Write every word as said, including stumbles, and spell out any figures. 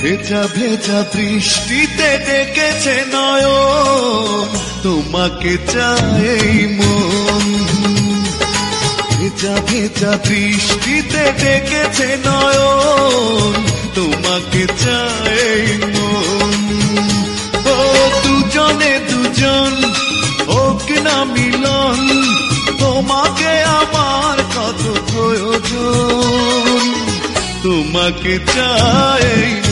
ভেজা ভেজা বৃষ্টিতে ডেকেছে নয়ন, তোমাকে চাই মন। ভেজা ভেজা বৃষ্টিতে ডেকেছে নয়ন, তোমাকে চাই মন। ও দুজনে দুজন হোক না মিলন, তোমাকে আমার কত প্রয়োজন, তোমাকে চাই।